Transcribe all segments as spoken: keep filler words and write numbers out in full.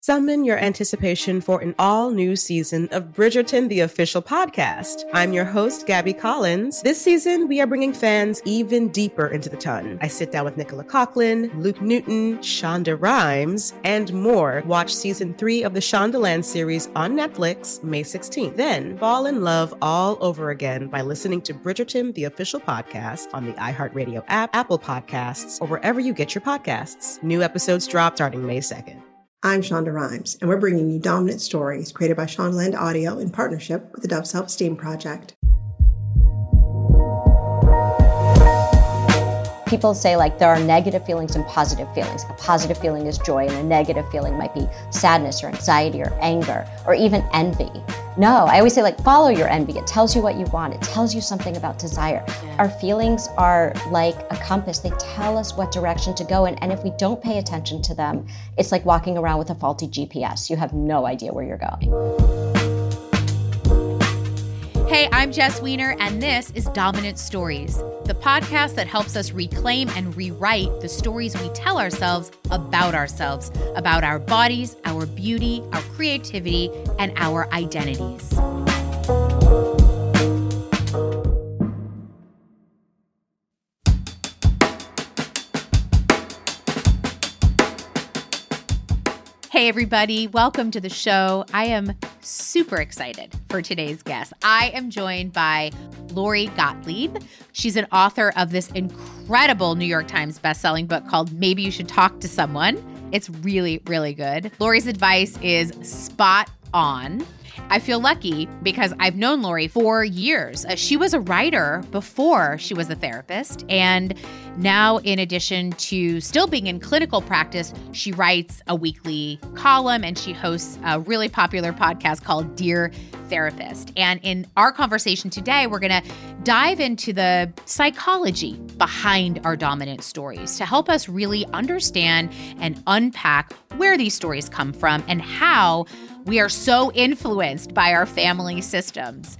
Summon your anticipation for an all-new season of Bridgerton, the official podcast. I'm your host, Gabby Collins. This season, we are bringing fans even deeper into the ton. I sit down with Nicola Coughlan, Luke Newton, Shonda Rhimes, and more. Watch season three of the Shondaland series on Netflix, May sixteenth. Then, fall in love all over again by listening to Bridgerton, the official podcast on the iHeartRadio app, Apple Podcasts, or wherever you get your podcasts. New episodes drop starting May second. I'm Shonda Rhimes, and we're bringing you Dominant Stories, created by Shondaland Audio in partnership with the Dove Self-Esteem Project. People say, like, there are negative feelings and positive feelings. A positive feeling is joy, and a negative feeling might be sadness or anxiety or anger or even envy. No, I always say, like, follow your envy. It tells you what you want. It tells you something about desire. Yeah. Our feelings are like a compass. They tell us what direction to go in, and if we don't pay attention to them, it's like walking around with a faulty G P S. You have no idea where you're going. Hey, I'm Jess Weiner, and this is Dominant Stories, the podcast that helps us reclaim and rewrite the stories we tell ourselves about ourselves, about our bodies, our beauty, our creativity, and our identities. Hey, everybody. Welcome to the show. I am super excited for today's guest. I am joined by Lori Gottlieb. She's an author of this incredible New York Times bestselling book called Maybe You Should Talk to Someone. It's really, really good. Lori's advice is spot on. I feel lucky because I've known Lori for years. Uh, she was a writer before she was a therapist. And now, in addition to still being in clinical practice, she writes a weekly column and she hosts a really popular podcast called Dear Therapist. And in our conversation today, we're going to dive into the psychology behind our dominant stories to help us really understand and unpack where these stories come from and how we are so influenced by our family systems.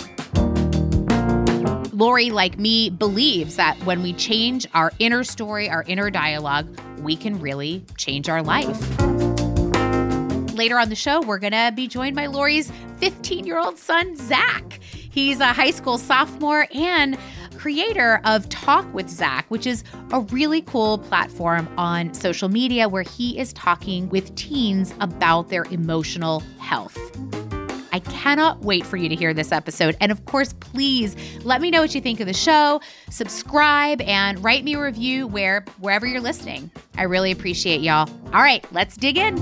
Lori, like me, believes that when we change our inner story, our inner dialogue, we can really change our life. Later on the show, we're going to be joined by Lori's fifteen-year-old son, Zach. He's a high school sophomore and creator of Talk with Zach, which is a really cool platform on social media where he is talking with teens about their emotional health. I cannot wait for you to hear this episode. And of course, please let me know what you think of the show. Subscribe and write me a review where wherever you're listening. I really appreciate y'all. All right, let's dig in.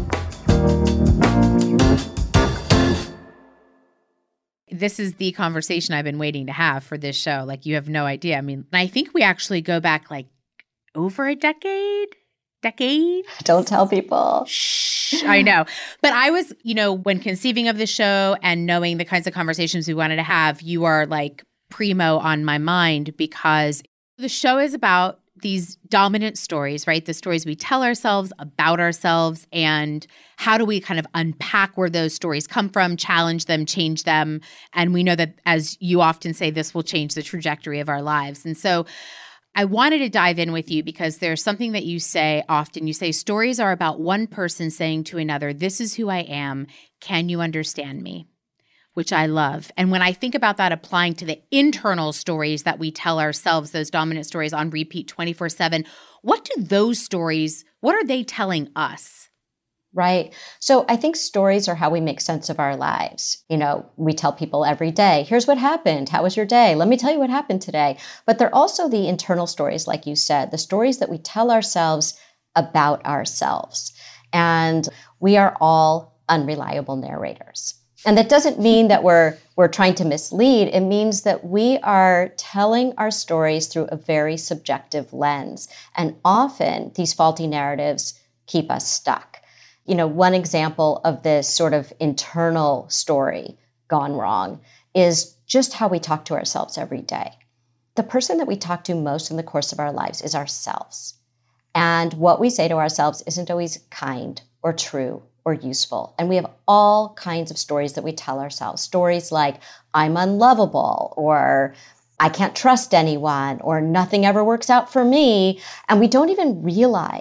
This is the conversation I've been waiting to have for this show. Like, you have no idea. I mean, I think we actually go back like over a decade. Decade? Don't tell people. Shh, I know. But I was, you know, when conceiving of the show and knowing the kinds of conversations we wanted to have, you are like primo on my mind because the show is about these dominant stories, right? The stories we tell ourselves about ourselves, and how do we kind of unpack where those stories come from, challenge them, change them. And we know that, as you often say, this will change the trajectory of our lives. And so I wanted to dive in with you because there's something that you say often. You say stories are about one person saying to another, this is who I am. Can you understand me? Which I love. And when I think about that applying to the internal stories that we tell ourselves, those dominant stories on repeat twenty-four seven, what do those stories, what are they telling us? Right. So I think stories are how we make sense of our lives. You know, we tell people every day, here's what happened. How was your day? Let me tell you what happened today. But they're also the internal stories, like you said, the stories that we tell ourselves about ourselves. And we are all unreliable narrators. And that doesn't mean that we're we're trying to mislead. It means that we are telling our stories through a very subjective lens. And often these faulty narratives keep us stuck. You know, one example of this sort of internal story gone wrong is just how we talk to ourselves every day. The person that we talk to most in the course of our lives is ourselves. And what we say to ourselves isn't always kind or true or useful. And we have all kinds of stories that we tell ourselves. Stories like, I'm unlovable, or I can't trust anyone, or nothing ever works out for me. And we don't even realize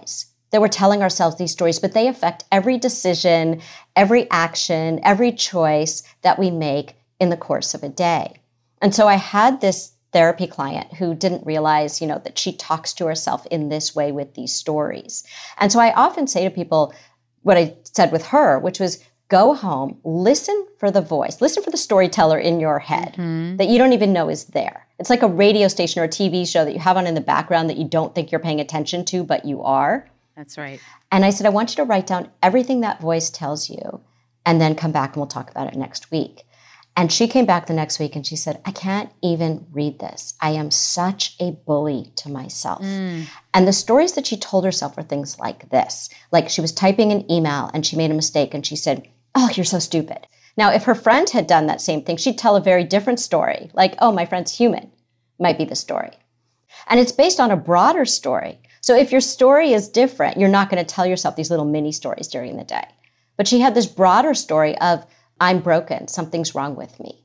that we're telling ourselves these stories, but they affect every decision, every action, every choice that we make in the course of a day. And so I had this therapy client who didn't realize, you know, that she talks to herself in this way with these stories. And so I often say to people what I said with her, which was go home, listen for the voice, listen for the storyteller in your head mm-hmm. that you don't even know is there. It's like a radio station or a T V show that you have on in the background that you don't think you're paying attention to, but you are. That's right. And I said, I want you to write down everything that voice tells you and then come back and we'll talk about it next week. And she came back the next week and she said, I can't even read this. I am such a bully to myself. Mm. And the stories that she told herself were things like this. Like she was typing an email and she made a mistake and she said, oh, you're so stupid. Now, if her friend had done that same thing, she'd tell a very different story. Like, oh, my friend's human might be the story. And it's based on a broader story. So if your story is different, you're not going to tell yourself these little mini stories during the day. But she had this broader story of, I'm broken, something's wrong with me.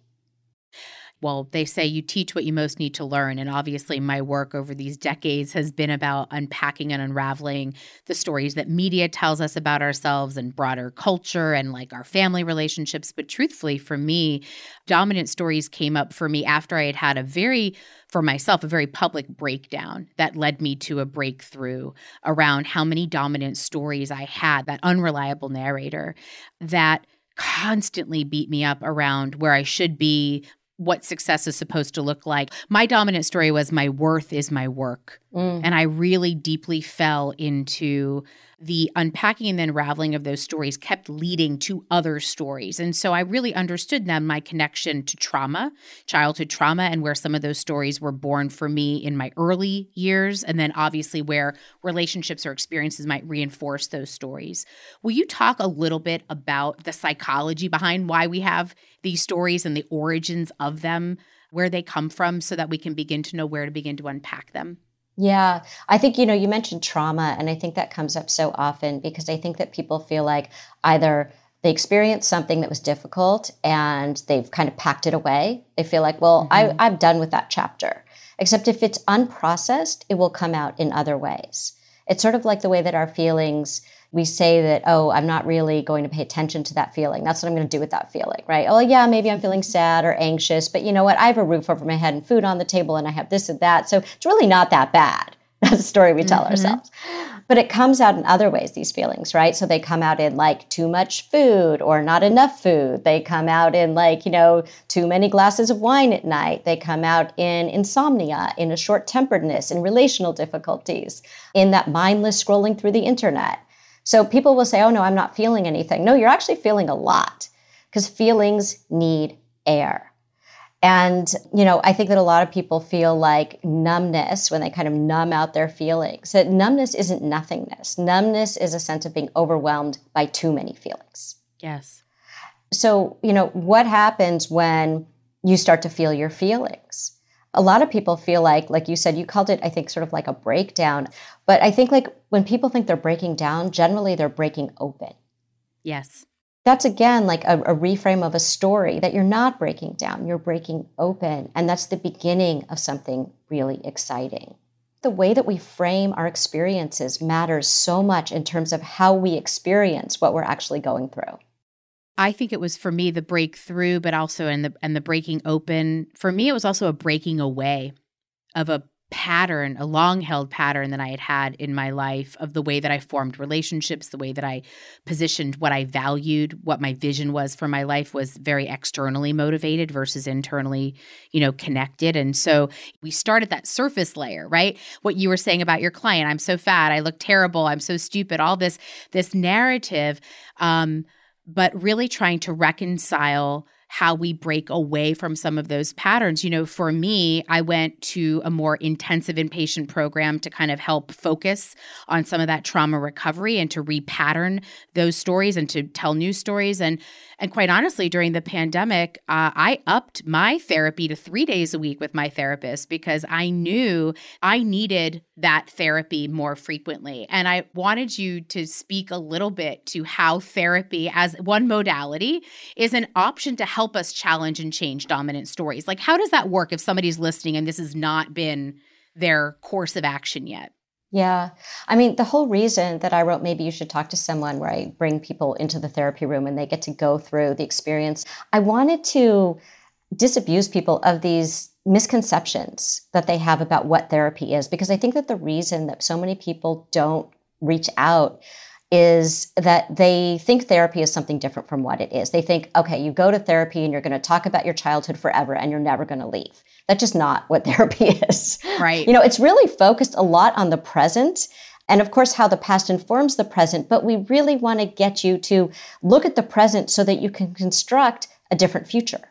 Well, they say you teach what you most need to learn. And obviously my work over these decades has been about unpacking and unraveling the stories that media tells us about ourselves and broader culture and like our family relationships. But truthfully, for me, dominant stories came up for me after I had had a very, for myself, a very public breakdown that led me to a breakthrough around how many dominant stories I had, that unreliable narrator that constantly beat me up around where I should be, what success is supposed to look like. My dominant story was my worth is my work. Mm. And I really deeply fell into the unpacking and the unraveling of those stories kept leading to other stories. And so I really understood then my connection to trauma, childhood trauma, and where some of those stories were born for me in my early years, and then obviously where relationships or experiences might reinforce those stories. Will you talk a little bit about the psychology behind why we have these stories and the origins of them, where they come from, so that we can begin to know where to begin to unpack them? Yeah, I think, you know, you mentioned trauma, and I think that comes up so often because I think that people feel like either they experienced something that was difficult and they've kind of packed it away. They feel like, well, mm-hmm. I, I'm done with that chapter. Except if it's unprocessed, it will come out in other ways. It's sort of like the way that our feelings, we say that, oh, I'm not really going to pay attention to that feeling. That's what I'm going to do with that feeling, right? Oh, yeah, maybe I'm feeling sad or anxious, but you know what? I have a roof over my head and food on the table and I have this and that. So it's really not that bad. That's the story we tell mm-hmm. ourselves. But it comes out in other ways, these feelings, right? So they come out in like too much food or not enough food. They come out in like, you know, too many glasses of wine at night. They come out in insomnia, in a short-temperedness, in relational difficulties, in that mindless scrolling through the internet. So people will say, oh, no, I'm not feeling anything. No, you're actually feeling a lot because feelings need air. And, you know, I think that a lot of people feel like numbness when they kind of numb out their feelings. That numbness isn't nothingness. Numbness is a sense of being overwhelmed by too many feelings. Yes. So, you know, what happens when you start to feel your feelings? A lot of people feel like, like you said, you called it, I think, sort of like a breakdown. But I think like when people think they're breaking down, generally they're breaking open. Yes. That's, again, like a, a reframe of a story that you're not breaking down, you're breaking open. And that's the beginning of something really exciting. The way that we frame our experiences matters so much in terms of how we experience what we're actually going through. I think it was for me the breakthrough, but also in the and the breaking open. For me, it was also a breaking away of a pattern, a long-held pattern that I had had in my life of the way that I formed relationships, the way that I positioned what I valued, what my vision was for my life was very externally motivated versus internally, you know, connected. And so we start at that surface layer, right? What you were saying about your client, I'm so fat, I look terrible, I'm so stupid, all this, this narrative, um, but really trying to reconcile how we break away from some of those patterns. You know, for me, I went to a more intensive inpatient program to kind of help focus on some of that trauma recovery and to repattern those stories and to tell new stories. And and quite honestly, during the pandemic, uh, I upped my therapy to three days a week with my therapist because I knew I needed that therapy more frequently. And I wanted you to speak a little bit to how therapy as one modality is an option to help us challenge and change dominant stories. Like, how does that work if somebody's listening and this has not been their course of action yet? Yeah. I mean, the whole reason that I wrote Maybe You Should Talk to Someone, where I bring people into the therapy room and they get to go through the experience, I wanted to disabuse people of these misconceptions that they have about what therapy is. Because I think that the reason that so many people don't reach out is that they think therapy is something different from what it is. They think, okay, you go to therapy and you're going to talk about your childhood forever and you're never going to leave. That's just not what therapy is. Right. You know, it's really focused a lot on the present and of course how the past informs the present, but we really want to get you to look at the present so that you can construct a different future.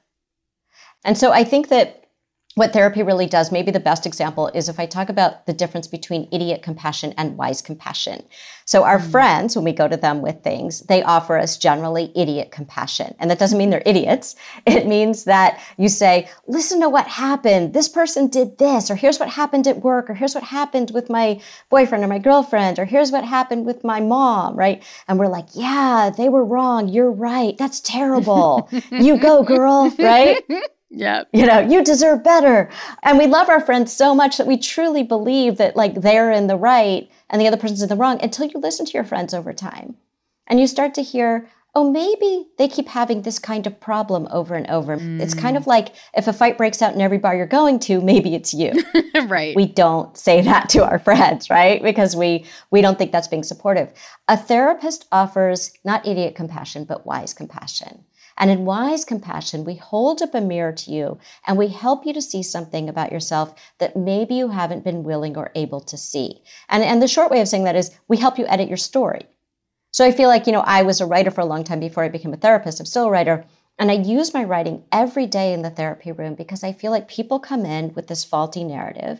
And so I think that what therapy really does, maybe the best example is if I talk about the difference between idiot compassion and wise compassion. So our mm. friends, when we go to them with things, they offer us generally idiot compassion. And that doesn't mean they're idiots. It means that you say, listen to what happened. This person did this, or here's what happened at work, or here's what happened with my boyfriend or my girlfriend, or here's what happened with my mom, right? And we're like, yeah, they were wrong. You're right. That's terrible. You go, girl, right? Yeah. You know, you deserve better. And we love our friends so much that we truly believe that like they're in the right and the other person's in the wrong until you listen to your friends over time. And you start to hear, oh, maybe they keep having this kind of problem over and over. Mm. It's kind of like if a fight breaks out in every bar you're going to, maybe it's you. Right. We don't say that to our friends, right? Because we we don't think that's being supportive. A therapist offers not idiot compassion, but wise compassion. And in wise compassion, we hold up a mirror to you and we help you to see something about yourself that maybe you haven't been willing or able to see. And, and the short way of saying that is we help you edit your story. So I feel like, you know, I was a writer for a long time before I became a therapist. I'm still a writer. And I use my writing every day in the therapy room because I feel like people come in with this faulty narrative.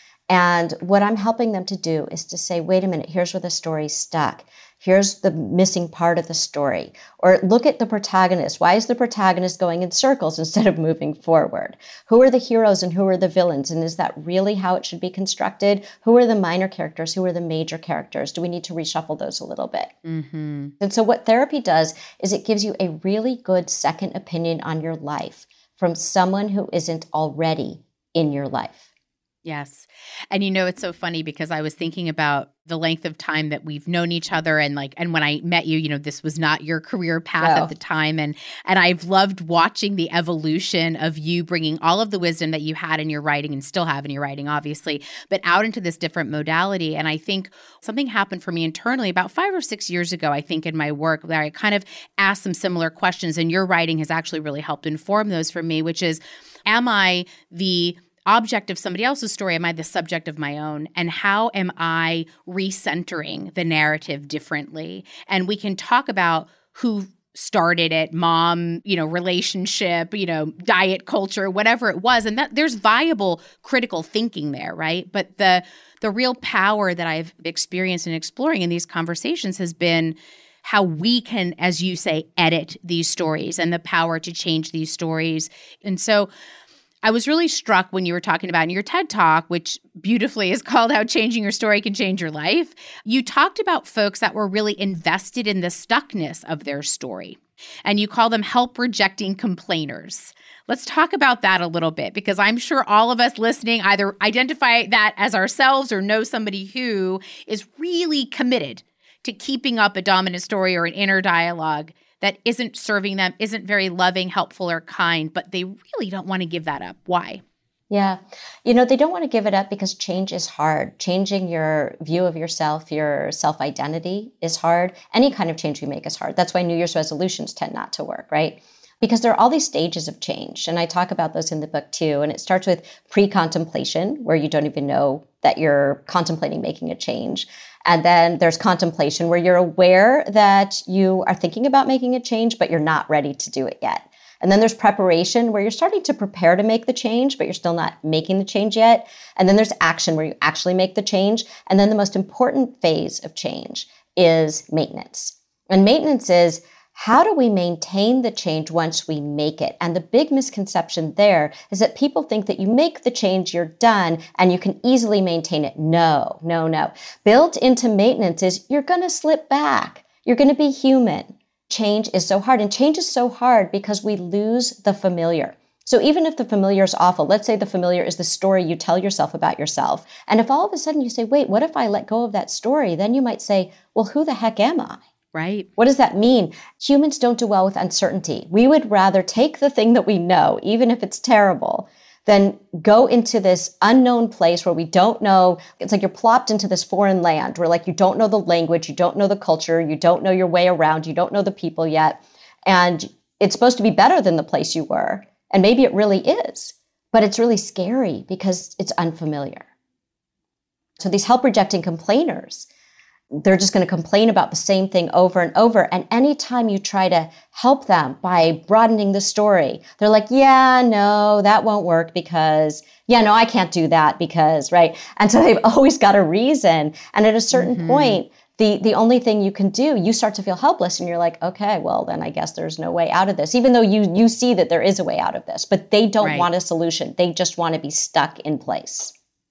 And what I'm helping them to do is to say, wait a minute, here's where the story's stuck. Here's the missing part of the story. Or look at the protagonist. Why is the protagonist going in circles instead of moving forward? Who are the heroes and who are the villains? And is that really how it should be constructed? Who are the minor characters? Who are the major characters? Do we need to reshuffle those a little bit? Mm-hmm. And so what therapy does is it gives you a really good second opinion on your life from someone who isn't already in your life. Yes. And you know, it's so funny because I was thinking about the length of time that we've known each other. And like, and when I met you, you know, this was not your career path no. at the time. And, and I've loved watching the evolution of you bringing all of the wisdom that you had in your writing and still have in your writing, obviously, but out into this different modality. And I think something happened for me internally about five or six years ago, I think in my work, where I kind of asked some similar questions, and your writing has actually really helped inform those for me, which is, am I the object of somebody else's story? Am I the subject of my own? And how am I recentering the narrative differently? And we can talk about who started it, mom, you know, relationship, you know, diet culture, whatever it was. And that there's viable critical thinking there, right? But the the real power that I've experienced in exploring in these conversations has been how we can, as you say, edit these stories and the power to change these stories. And so I was really struck when you were talking about in your TED Talk, which beautifully is called How Changing Your Story Can Change Your Life. You talked about folks that were really invested in the stuckness of their story, and you call them help rejecting complainers. Let's talk about that a little bit, because I'm sure all of us listening either identify that as ourselves or know somebody who is really committed to keeping up a dominant story or an inner dialogue that isn't serving them, isn't very loving, helpful, or kind, but they really don't want to give that up. Why? Yeah. You know, they don't want to give it up because change is hard. Changing your view of yourself, your self-identity is hard. Any kind of change we make is hard. That's why New Year's resolutions tend not to work, right? Because there are all these stages of change. And I talk about those in the book too. And it starts with pre-contemplation, where you don't even know that you're contemplating making a change. And then there's contemplation, where you're aware that you are thinking about making a change, but you're not ready to do it yet. And then there's preparation, where you're starting to prepare to make the change, but you're still not making the change yet. And then there's action, where you actually make the change. And then the most important phase of change is maintenance. And maintenance is, how do we maintain the change once we make it? And the big misconception there is that people think that you make the change, you're done, and you can easily maintain it. No, no, no. Built into maintenance is you're going to slip back. You're going to be human. Change is so hard. And change is so hard because we lose the familiar. So even if the familiar is awful, let's say the familiar is the story you tell yourself about yourself. And if all of a sudden you say, wait, what if I let go of that story? Then you might say, well, who the heck am I? Right. What does that mean? Humans don't do well with uncertainty. We would rather take the thing that we know, even if it's terrible, than go into this unknown place where we don't know. It's like you're plopped into this foreign land where like you don't know the language, you don't know the culture, you don't know your way around, you don't know the people yet. And it's supposed to be better than the place you were. And maybe it really is, but it's really scary because it's unfamiliar. So these help-rejecting complainers, they're just going to complain about the same thing over and over. And anytime you try to help them by broadening the story, they're like, yeah, no, that won't work because, yeah, no, I can't do that because, right? And so they've always got a reason. And at a certain mm-hmm. point, the the only thing you can do, you start to feel helpless and you're like, okay, well, then I guess there's no way out of this, even though you you see that there is a way out of this. But they don't right. want a solution. They just want to be stuck in place.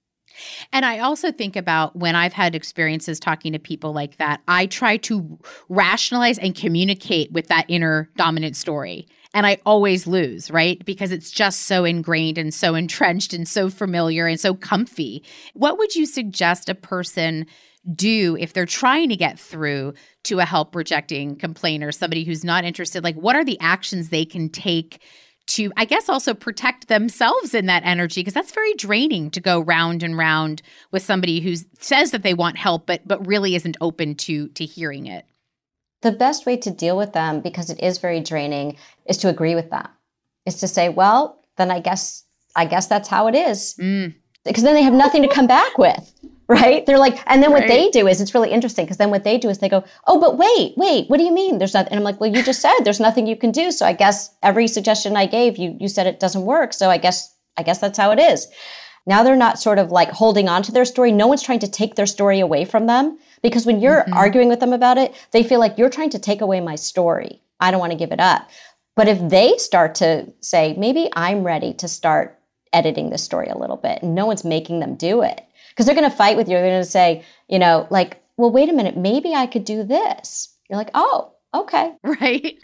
And I also think about when I've had experiences talking to people like that, I try to rationalize and communicate with that inner dominant story. And I always lose, right? Because it's just so ingrained and so entrenched and so familiar and so comfy. What would you suggest a person do if they're trying to get through to a help rejecting complainer, somebody who's not interested? Like, what are the actions they can take to, I guess, also protect themselves in that energy? Because that's very draining to go round and round with somebody who says that they want help, but but really isn't open to to hearing it. The best way to deal with them, because it is very draining, is to agree with them. Is to say, well, then I guess I guess that's how it is. Mm. Because then they have nothing to come back with. Right? They're like, and then right. what they do is, it's really interesting because then what they do is they go, oh, but wait, wait, what do you mean? There's nothing. And I'm like, well, you just said there's nothing you can do. So I guess every suggestion I gave, you you said it doesn't work. So I guess, I guess that's how it is. Now they're not sort of like holding on to their story. No one's trying to take their story away from them, because when you're mm-hmm. arguing with them about it, they feel like you're trying to take away my story. I don't want to give it up. But if they start to say, maybe I'm ready to start editing this story a little bit, and no one's making them do it, because they're going to fight with you. They're going to say, you know, like, well, wait a minute, maybe I could do this. You're like, oh, okay. Right.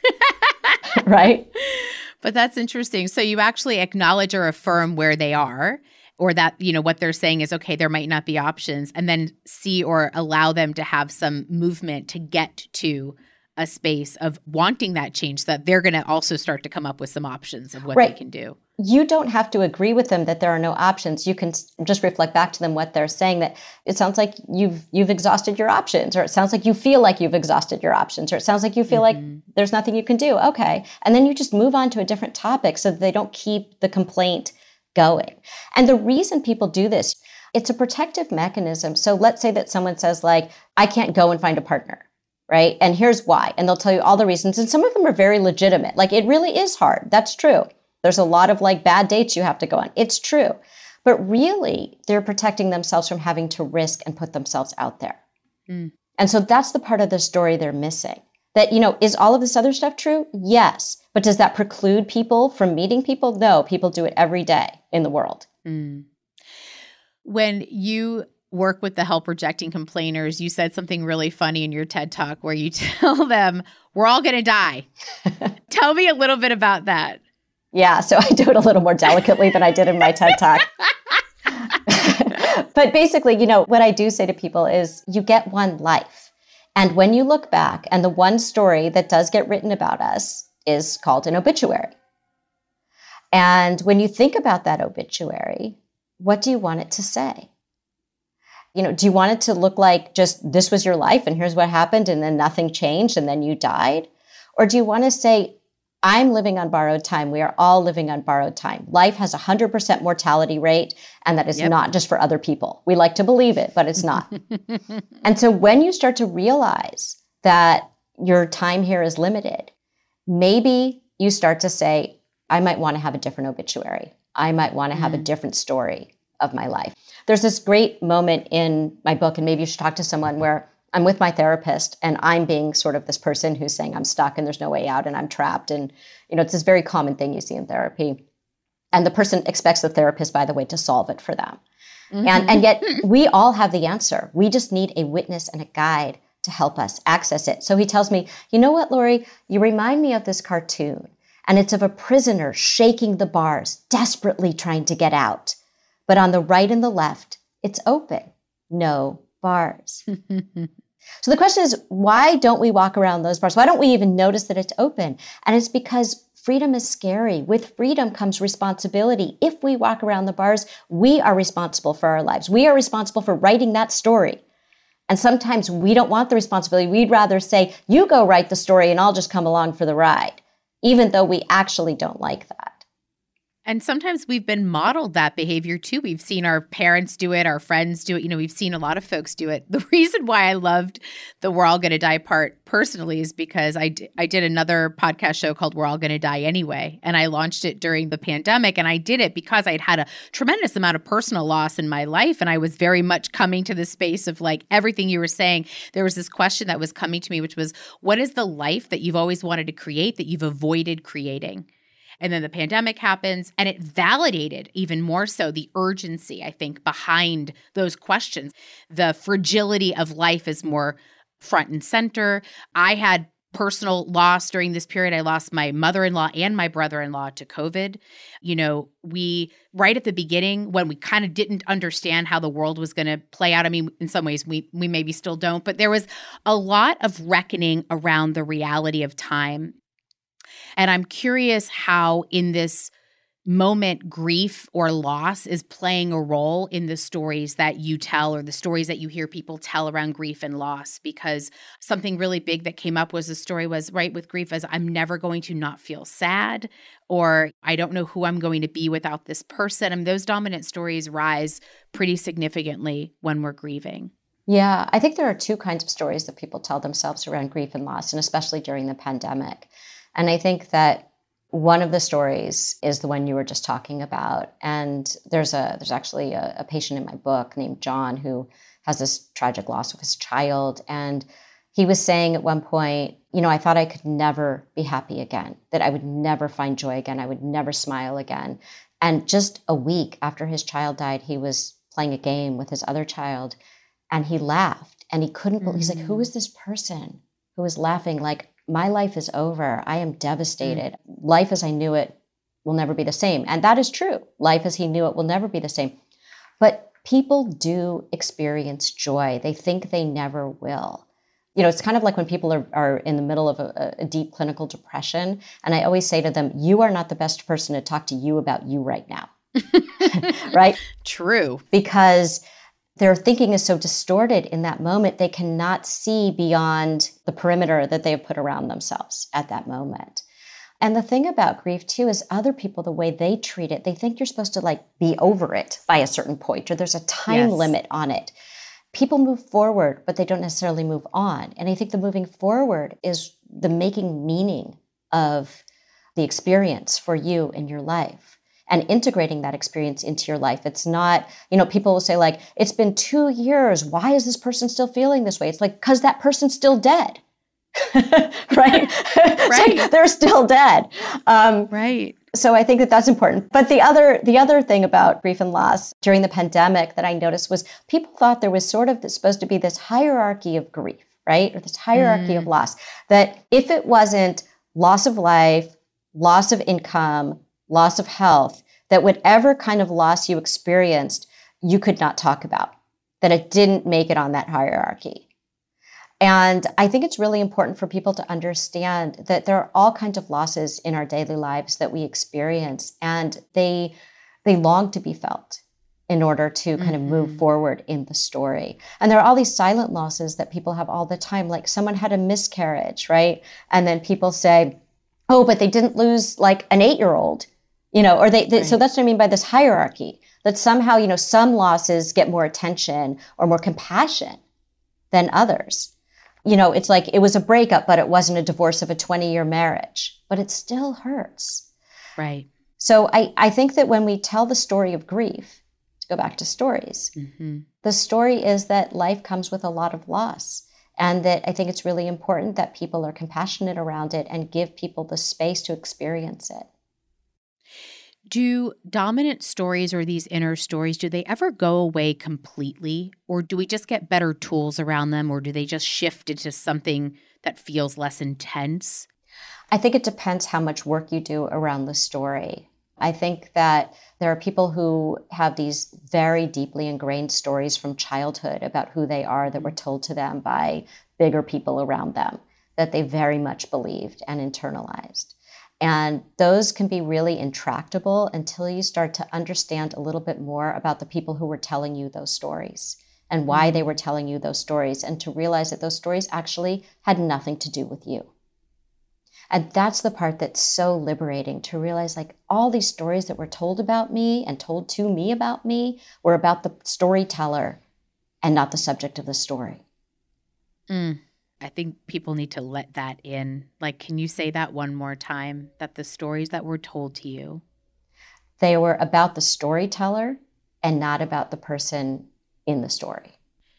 Right. But that's interesting. So you actually acknowledge or affirm where they are, or that, you know, what they're saying is, okay, there might not be options, and then see or allow them to have some movement to get to a space of wanting that change, so that they're going to also start to come up with some options of what right. they can do. You don't have to agree with them that there are no options. You can just reflect back to them what they're saying, that it sounds like you've you've exhausted your options, or it sounds like you feel like you've exhausted your options, or it sounds like you feel mm-hmm. like there's nothing you can do. Okay. And then you just move on to a different topic so that they don't keep the complaint going. And the reason people do this, it's a protective mechanism. So let's say that someone says, like, I can't go and find a partner, right? And here's why. And they'll tell you all the reasons. And some of them are very legitimate. Like, it really is hard. That's true. There's a lot of like bad dates you have to go on. It's true. But really, they're protecting themselves from having to risk and put themselves out there. Mm. And so that's the part of the story they're missing. That, you know, is all of this other stuff true? Yes. But does that preclude people from meeting people? No, people do it every day in the world. Mm. When you work with the help rejecting complainers, you said something really funny in your TED Talk where you tell them, we're all going to die. Tell me a little bit about that. Yeah, so I do it a little more delicately than I did in my TED Talk. But basically, you know, what I do say to people is you get one life. And when you look back, and the one story that does get written about us is called an obituary. And when you think about that obituary, what do you want it to say? You know, do you want it to look like just this was your life and here's what happened and then nothing changed and then you died? Or do you want to say, I'm living on borrowed time. We are all living on borrowed time. Life has a one hundred percent mortality rate, and that is yep. not just for other people. We like to believe it, but it's not. And so when you start to realize that your time here is limited, maybe you start to say, I might want to have a different obituary. I might want to have mm. a different story of my life. There's this great moment in my book, and maybe you should talk to someone, where I'm with my therapist and I'm being sort of this person who's saying I'm stuck and there's no way out and I'm trapped. And, you know, it's this very common thing you see in therapy. And the person expects the therapist, by the way, to solve it for them. Mm-hmm. And, and yet we all have the answer. We just need a witness and a guide to help us access it. So he tells me, you know what, Lori, you remind me of this cartoon. And it's of a prisoner shaking the bars, desperately trying to get out. But on the right and the left, it's open. No bars. So the question is, why don't we walk around those bars? Why don't we even notice that it's open? And it's because freedom is scary. With freedom comes responsibility. If we walk around the bars, we are responsible for our lives. We are responsible for writing that story. And sometimes we don't want the responsibility. We'd rather say, you go write the story and I'll just come along for the ride, even though we actually don't like that. And sometimes we've been modeled that behavior too. We've seen our parents do it, our friends do it. You know, we've seen a lot of folks do it. The reason why I loved the We're All Gonna Die part personally is because I, d- I did another podcast show called We're All Gonna Die Anyway. And I launched it during the pandemic. And I did it because I'd had a tremendous amount of personal loss in my life. And I was very much coming to the space of like everything you were saying. There was this question that was coming to me, which was, what is the life that you've always wanted to create that you've avoided creating? And then the pandemic happens, and it validated even more so the urgency, I think, behind those questions. The fragility of life is more front and center. I had personal loss during this period. I lost my mother-in-law and my brother-in-law to COVID. You know, we, right at the beginning, when we kind of didn't understand how the world was going to play out, I mean, in some ways, we we maybe still don't, but there was a lot of reckoning around the reality of time. And I'm curious how in this moment, grief or loss is playing a role in the stories that you tell or the stories that you hear people tell around grief and loss. Because something really big that came up was the story was, right, with grief as I'm never going to not feel sad, or I don't know who I'm going to be without this person. I mean, those dominant stories rise pretty significantly when we're grieving. Yeah, I think there are two kinds of stories that people tell themselves around grief and loss, and especially during the pandemic. And I think that one of the stories is the one you were just talking about. And there's a there's actually a, a patient in my book named John who has this tragic loss of his child. And he was saying at one point, you know, I thought I could never be happy again, that I would never find joy again. I would never smile again. And just a week after his child died, he was playing a game with his other child and he laughed and he couldn't believe, mm-hmm. he's like, who is this person who is laughing? Like, my life is over. I am devastated. Mm. Life as I knew it will never be the same. And that is true. Life as he knew it will never be the same. But people do experience joy. They think they never will. You know, it's kind of like when people are, are in the middle of a, a deep clinical depression. And I always say to them, you are not the best person to talk to you about you right now. Right? True. Because their thinking is so distorted in that moment, they cannot see beyond the perimeter that they have put around themselves at that moment. And the thing about grief, too, is other people, the way they treat it, they think you're supposed to like be over it by a certain point, or there's a time yes. limit on it. People move forward, but they don't necessarily move on. And I think the moving forward is the making meaning of the experience for you in your life. And integrating that experience into your life. It's not, you know, people will say like, it's been two years. Why is this person still feeling this way? It's like, because that person's still dead. Right? Right. Like, they're still dead. Um, right. So I think that that's important. But the other, the other thing about grief and loss during the pandemic that I noticed was people thought there was sort of supposed to be this hierarchy of grief, right? Or this hierarchy mm. of loss, that if it wasn't loss of life, loss of income, loss of health, that whatever kind of loss you experienced, you could not talk about, that it didn't make it on that hierarchy. And I think it's really important for people to understand that there are all kinds of losses in our daily lives that we experience, and they they long to be felt in order to kind mm-hmm. of move forward in the story. And there are all these silent losses that people have all the time, like someone had a miscarriage, right? And then people say, oh, but they didn't lose like an eight-year-old. You know, or they, they right. so that's what I mean by this hierarchy, that somehow, you know, some losses get more attention or more compassion than others. You know, it's like it was a breakup, but it wasn't a divorce of a twenty-year marriage, but it still hurts. Right. So I, I think that when we tell the story of grief, to go back to stories, mm-hmm. the story is that life comes with a lot of loss. And that I think it's really important that people are compassionate around it and give people the space to experience it. Do dominant stories or these inner stories, do they ever go away completely? Or do we just get better tools around them? Or do they just shift into something that feels less intense? I think it depends how much work you do around the story. I think that there are people who have these very deeply ingrained stories from childhood about who they are that were told to them by bigger people around them that they very much believed and internalized. And those can be really intractable until you start to understand a little bit more about the people who were telling you those stories and why they were telling you those stories, and to realize that those stories actually had nothing to do with you. And that's the part that's so liberating, to realize like all these stories that were told about me and told to me about me were about the storyteller and not the subject of the story. Mm. I think people need to let that in. Like, can you say that one more time? That the stories that were told to you, they were about the storyteller and not about the person in the story.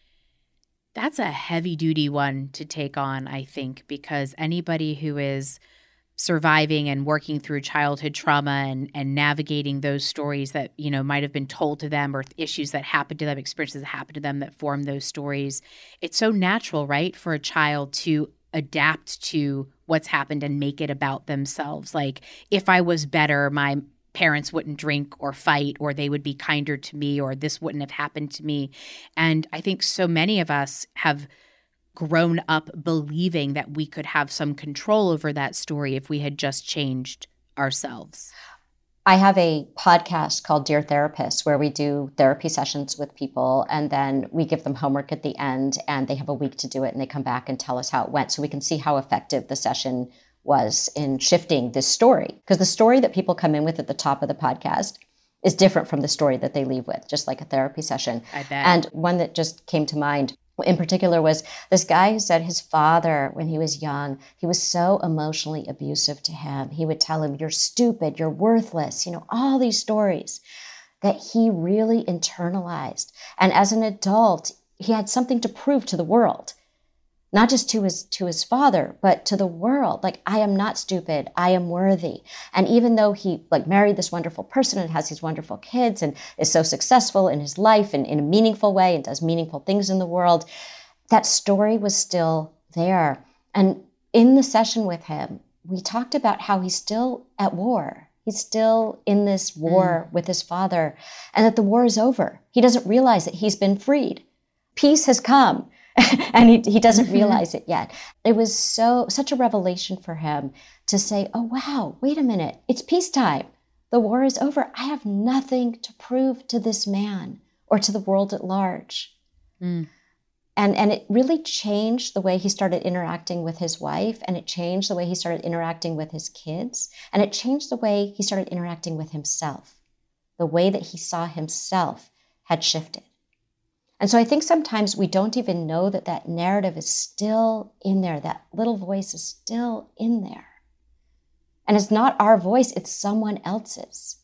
That's a heavy duty one to take on, I think, because anybody who is surviving and working through childhood trauma and, and navigating those stories that, you know, might have been told to them, or issues that happened to them, experiences that happened to them that form those stories. It's so natural, right, for a child to adapt to what's happened and make it about themselves. Like, if I was better, my parents wouldn't drink or fight, or they would be kinder to me, or this wouldn't have happened to me. And I think so many of us have grown up believing that we could have some control over that story if we had just changed ourselves. I have a podcast called Dear Therapist, where we do therapy sessions with people, and then we give them homework at the end, and they have a week to do it, and they come back and tell us how it went, so we can see how effective the session was in shifting this story. Because the story that people come in with at the top of the podcast is different from the story that they leave with, just like a therapy session. I bet. And one that just came to mind in particular was this guy who said his father, when he was young, he was so emotionally abusive to him. He would tell him, "You're stupid, you're worthless," you know, all these stories that he really internalized. And as an adult, he had something to prove to the world. Not just to his to his father, but to the world. Like, I am not stupid. I am worthy. And even though he like married this wonderful person and has these wonderful kids and is so successful in his life and in a meaningful way and does meaningful things in the world, that story was still there. And in the session with him, we talked about how he's still at war. He's still in this war mm. with his father, and that the war is over. He doesn't realize that he's been freed. Peace has come. And he, he doesn't mm-hmm. realize it yet. It was so such a revelation for him to say, oh, wow, wait a minute. It's peacetime. The war is over. I have nothing to prove to this man or to the world at large. Mm. And, and it really changed the way he started interacting with his wife, and it changed the way he started interacting with his kids, and it changed the way he started interacting with himself. The way that he saw himself had shifted. And so I think sometimes we don't even know that that narrative is still in there. That little voice is still in there. And it's not our voice, it's someone else's.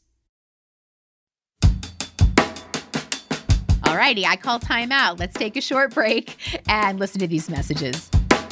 All righty, I call time out. Let's take a short break and listen to these messages.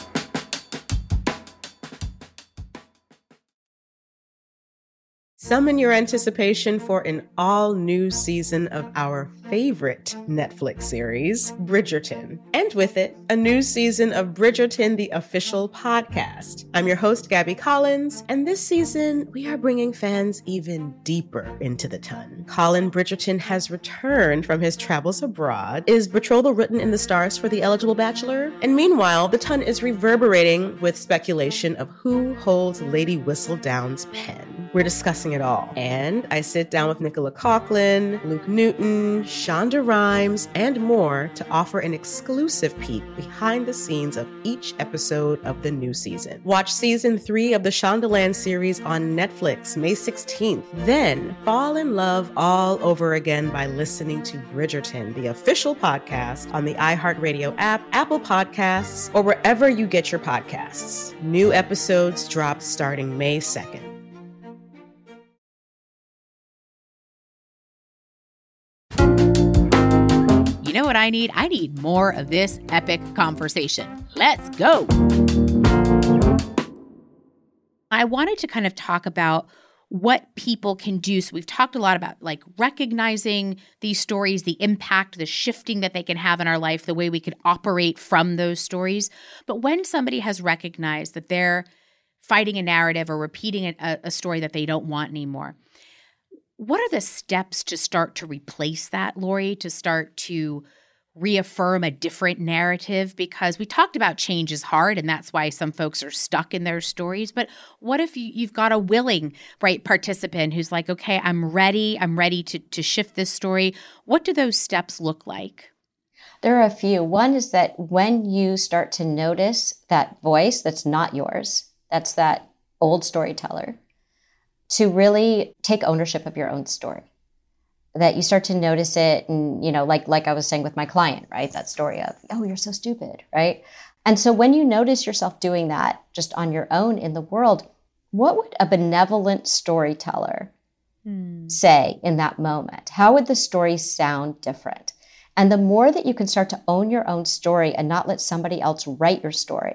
Summon your anticipation for an all-new season of our favorite Netflix series, Bridgerton. And with it, a new season of Bridgerton, the official podcast. I'm your host, Gabby Collins, and this season, we are bringing fans even deeper into the ton. Colin Bridgerton has returned from his travels abroad. Is betrothal written in the stars for the eligible bachelor? And meanwhile, the ton is reverberating with speculation of who holds Lady Whistledown's pen. We're discussing it all. And I sit down with Nicola Coughlan, Luke Newton, Shonda Rhimes, and more to offer an exclusive peek behind the scenes of each episode of the new season. Watch season three of the Shondaland series on Netflix May sixteenth. Then fall in love all over again by listening to Bridgerton, the official podcast, on the iHeartRadio app, Apple Podcasts, or wherever you get your podcasts. New episodes drop starting May second. You know what I need? I need more of this epic conversation. Let's go. I wanted to kind of talk about what people can do. So we've talked a lot about like recognizing these stories, the impact, the shifting that they can have in our life, the way we could operate from those stories. But when somebody has recognized that they're fighting a narrative or repeating a, a story that they don't want anymore. What are the steps to start to replace that, Lori, to start to reaffirm a different narrative? Because we talked about change is hard, and that's why some folks are stuck in their stories. But what if you, you've got a willing, right, participant who's like, okay, I'm ready. I'm ready to, to shift this story. What do those steps look like? There are a few. One is that when you start to notice that voice that's not yours, that's that old storyteller, to really take ownership of your own story. That you start to notice it, and, you know, like like I was saying with my client, right? That story of, oh, you're so stupid, right? And so when you notice yourself doing that just on your own in the world, what would a benevolent storyteller hmm. say in that moment? How would the story sound different? And the more that you can start to own your own story and not let somebody else write your story.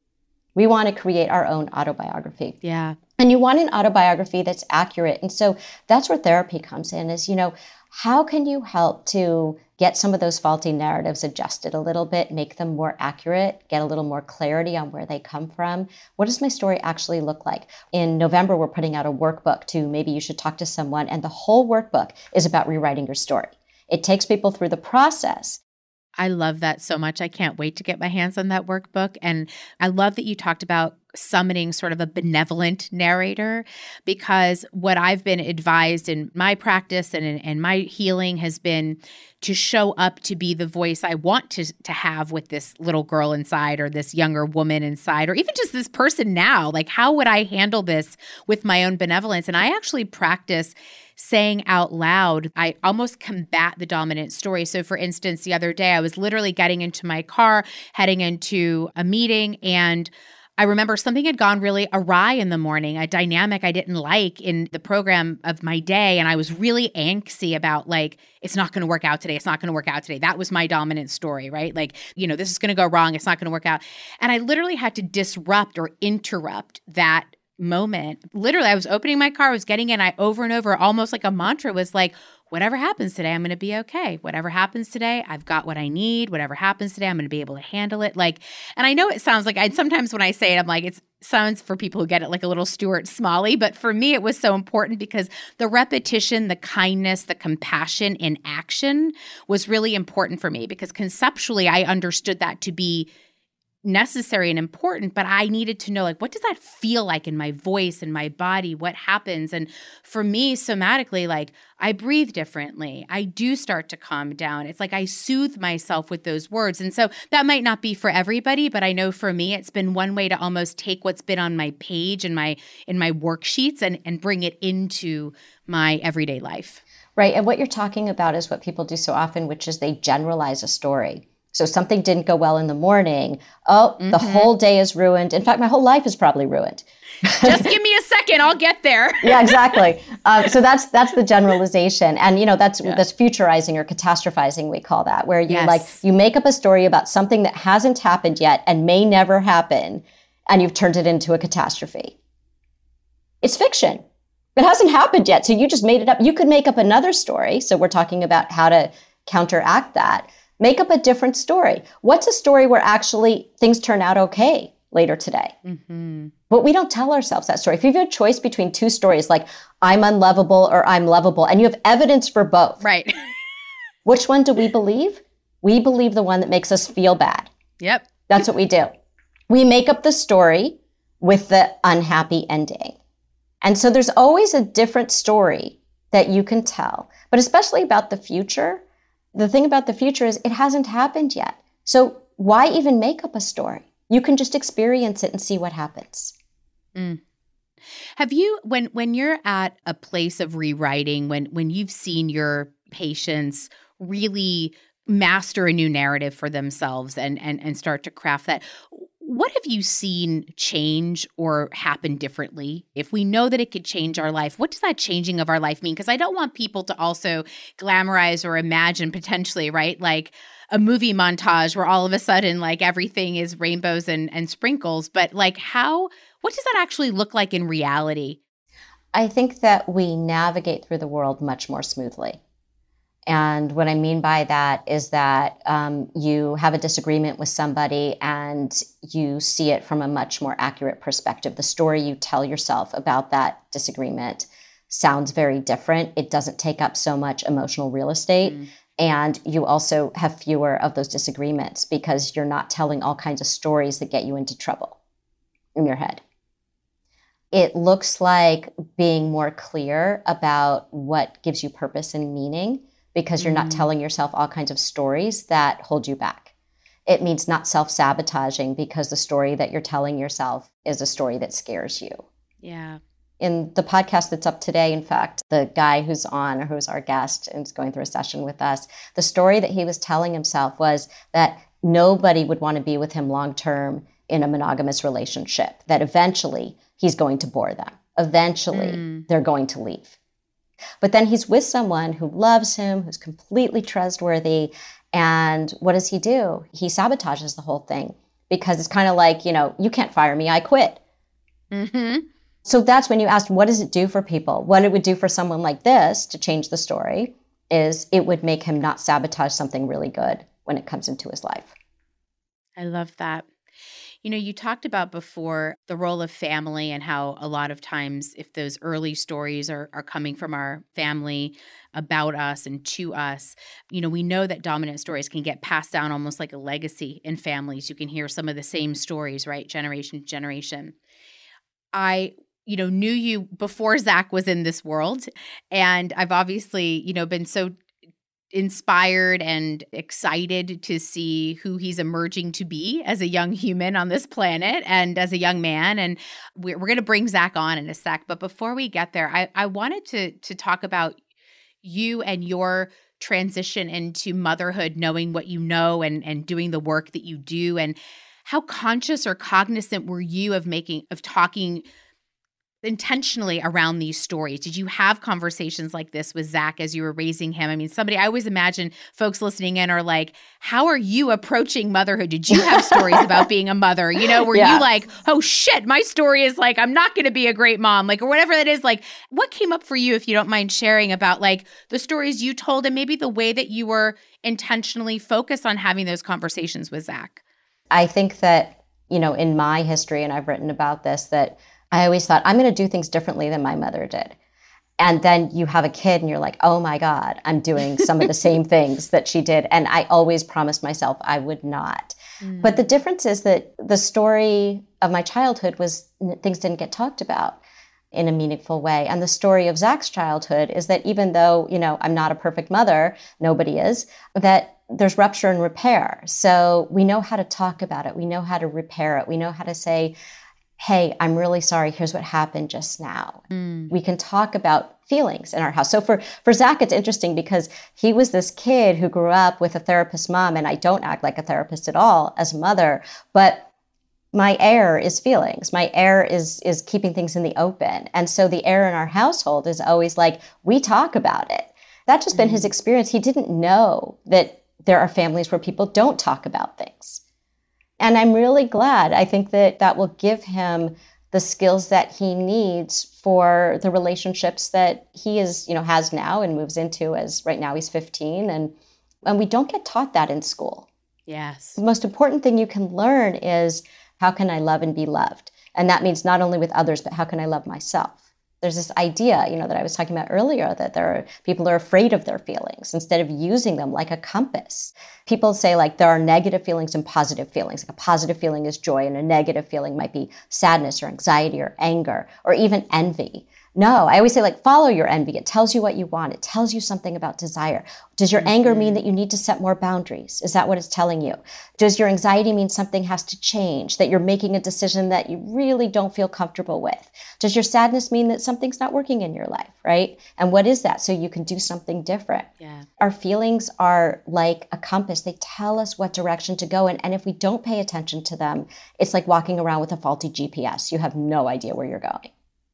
We want to create our own autobiography. Yeah. And you want an autobiography that's accurate. And so that's where therapy comes in is, you know, how can you help to get some of those faulty narratives adjusted a little bit, make them more accurate, get a little more clarity on where they come from? What does my story actually look like? In November, we're putting out a workbook to maybe you should talk to someone. And the whole workbook is about rewriting your story. It takes people through the process. I love that so much. I can't wait to get my hands on that workbook. And I love that you talked about summoning sort of a benevolent narrator, because what I've been advised in my practice and in and my healing has been to show up to be the voice I want to, to have with this little girl inside or this younger woman inside, or even just this person now. Like, how would I handle this with my own benevolence? And I actually practice saying out loud, I almost combat the dominant story. So for instance, the other day, I was literally getting into my car, heading into a meeting, and I remember something had gone really awry in the morning, a dynamic I didn't like in the program of my day. And I was really angsty about, like, it's not going to work out today. It's not going to work out today. That was my dominant story, right? Like, you know, this is going to go wrong. It's not going to work out. And I literally had to disrupt or interrupt that moment. Literally, I was opening my car, I was getting in, I over and over, almost like a mantra was like, whatever happens today, I'm going to be okay. Whatever happens today, I've got what I need. Whatever happens today, I'm going to be able to handle it. Like, and I know it sounds like, I sometimes when I say it, I'm like, it sounds for people who get it like a little Stuart Smalley, but for me, it was so important because the repetition, the kindness, the compassion in action was really important for me, because conceptually, I understood that to be necessary and important, but I needed to know, like, what does that feel like in my voice and my body? What happens? And for me, somatically, like, I breathe differently. I do start to calm down. It's like I soothe myself with those words. And so that might not be for everybody, but I know for me, it's been one way to almost take what's been on my page and my in my worksheets and, and bring it into my everyday life. Right. And what you're talking about is what people do so often, which is they generalize a story. So something didn't go well in the morning. Oh, mm-hmm. The whole day is ruined. In fact, my whole life is probably ruined. Just give me a second. I'll get there. Yeah, exactly. Uh, so that's that's the generalization. And, you know, that's yeah. that's futurizing or catastrophizing, we call that, where you yes. like you make up a story about something that hasn't happened yet and may never happen, and you've turned it into a catastrophe. It's fiction. It hasn't happened yet. So you just made it up. You could make up another story. So we're talking about how to counteract that. Make up a different story. What's a story where actually things turn out okay later today? Mm-hmm. But we don't tell ourselves that story. If you have a choice between two stories, like I'm unlovable or I'm lovable, and you have evidence for both, right? Which one do we believe? We believe the one that makes us feel bad. Yep. That's what we do. We make up the story with the unhappy ending. And so there's always a different story that you can tell, but especially about the future. The thing about the future is it hasn't happened yet. So why even make up a story? You can just experience it and see what happens. Mm. Have you, when when you're at a place of rewriting, when when you've seen your patients really master a new narrative for themselves and and and start to craft that, what have you seen change or happen differently? If we know that it could change our life, what does that changing of our life mean? Because I don't want people to also glamorize or imagine potentially, right? Like a movie montage where all of a sudden, like everything is rainbows and, and sprinkles. But like how, what does that actually look like in reality? I think that we navigate through the world much more smoothly. And what I mean by that is that um, you have a disagreement with somebody and you see it from a much more accurate perspective. The story you tell yourself about that disagreement sounds very different. It doesn't take up so much emotional real estate. Mm. And you also have fewer of those disagreements because you're not telling all kinds of stories that get you into trouble in your head. It looks like being more clear about what gives you purpose and meaning, because you're not telling yourself all kinds of stories that hold you back. It means not self-sabotaging because the story that you're telling yourself is a story that scares you. Yeah. In the podcast that's up today, in fact, the guy who's on, or who's our guest and is going through a session with us, the story that he was telling himself was that nobody would want to be with him long-term in a monogamous relationship, that eventually he's going to bore them. Eventually, mm. they're going to leave. But then he's with someone who loves him, who's completely trustworthy. And what does he do? He sabotages the whole thing because it's kind of like, you know, you can't fire me, I quit. Mm-hmm. So that's when you asked, what does it do for people? What it would do for someone like this, to change the story, is it would make him not sabotage something really good when it comes into his life. I love that. You know, you talked about before the role of family and how a lot of times if those early stories are, are coming from our family about us and to us, you know, we know that dominant stories can get passed down almost like a legacy in families. You can hear some of the same stories, right? Generation to generation. I, you know, knew you before Zach was in this world. And I've obviously, you know, been so inspired and excited to see who he's emerging to be as a young human on this planet and as a young man. And we're, we're going to bring Zach on in a sec. But before we get there, I, I wanted to to talk about you and your transition into motherhood, knowing what you know and, and doing the work that you do. And how conscious or cognizant were you of making, of talking intentionally around these stories? Did you have conversations like this with Zach as you were raising him? I mean, somebody, I always imagine folks listening in are like, how are you approaching motherhood? Did you have stories about being a mother? You know, were yeah. you like, oh shit, my story is like, I'm not going to be a great mom, like, or whatever that is. Like, what came up for you, if you don't mind sharing, about like the stories you told and maybe the way that you were intentionally focused on having those conversations with Zach? I think that, you know, in my history, and I've written about this, that I always thought, I'm going to do things differently than my mother did. And then you have a kid and you're like, oh my God, I'm doing some of the same things that she did. And I always promised myself I would not. Mm. But the difference is that the story of my childhood was things didn't get talked about in a meaningful way. And the story of Zach's childhood is that even though, you know, I'm not a perfect mother, nobody is, that there's rupture and repair. So we know how to talk about it. We know how to repair it. We know how to say, hey, I'm really sorry. Here's what happened just now. Mm. We can talk about feelings in our house. So for, for Zach, it's interesting because he was this kid who grew up with a therapist mom, and I don't act like a therapist at all as a mother, but my air is feelings. My air is, is keeping things in the open. And so the air in our household is always like, we talk about it. That's just mm. been his experience. He didn't know that there are families where people don't talk about things. And I'm really glad. I think that that will give him the skills that he needs for the relationships that he is, you know, has now and moves into, as right now he's fifteen. And, and we don't get taught that in school. Yes. The most important thing you can learn is, how can I love and be loved? And that means not only with others, but how can I love myself? There's this idea, you know, that I was talking about earlier, that there are people are afraid of their feelings instead of using them like a compass. People say like there are negative feelings and positive feelings. Like a positive feeling is joy and a negative feeling might be sadness or anxiety or anger or even envy. No, I always say like follow your envy. It tells you what you want. It tells you something about desire. Does your mm-hmm. anger mean that you need to set more boundaries? Is that what it's telling you? Does your anxiety mean something has to change, that you're making a decision that you really don't feel comfortable with? Does your sadness mean that something's not working in your life, right? And what is that? So you can do something different. Yeah. Our feelings are like a compass. They tell us what direction to go in. And if we don't pay attention to them, it's like walking around with a faulty G P S. You have no idea where you're going.